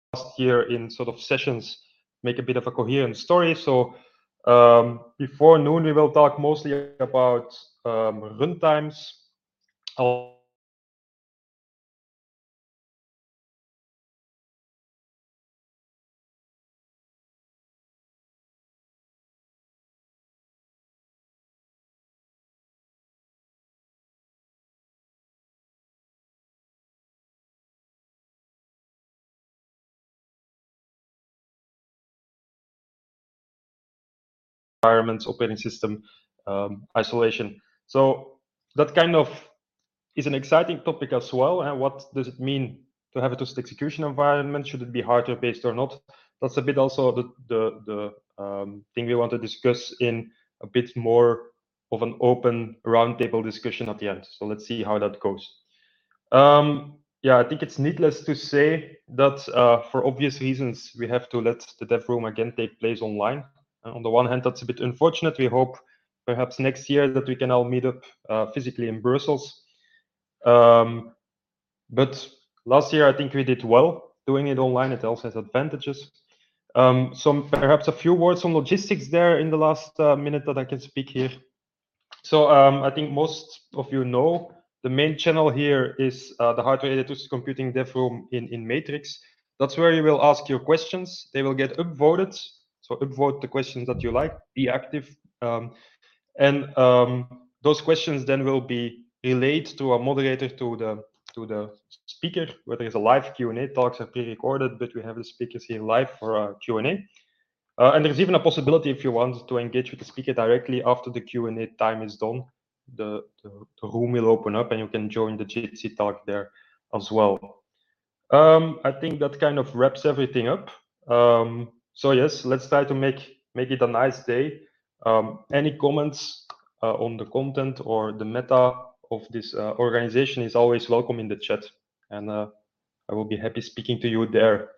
last year in sort of sessions make a bit of a coherent story. So before noon, we will talk mostly about runtimes. Environments, operating system, isolation. So that kind of is an exciting topic as well. And what does it mean to have a trusted execution environment? Should it be hardware based or not? That's a bit also the thing we want to discuss in a bit more of an open roundtable discussion at the end. So let's see how that goes. Yeah, I think it's needless to say that for obvious reasons, we have to let the dev room again take place online. On the one hand, that's a bit unfortunate. We hope perhaps next year that we can all meet up physically in Brussels. But last year, I think we did well doing it online. It also has advantages. Perhaps a few words on logistics there in the last minute that I can speak here. So I think most of you know the main channel here is the hardware-aided computing dev room in Matrix. That's where you will ask your questions. They will get upvoted. So upvote the questions that you like, be active. And those questions then will be relayed to a moderator, to the speaker, where there is a live Q&A. Talks are pre-recorded, but we have the speakers here live for a Q&A. And there's even a possibility, if you want to engage with the speaker directly after the Q&A time is done, the room will open up and you can join the Jitsi talk there as well. I think that kind of wraps everything up. So yes, let's try to make it a nice day. Any comments on the content or the meta of this organization is always welcome in the chat, and I will be happy speaking to you there.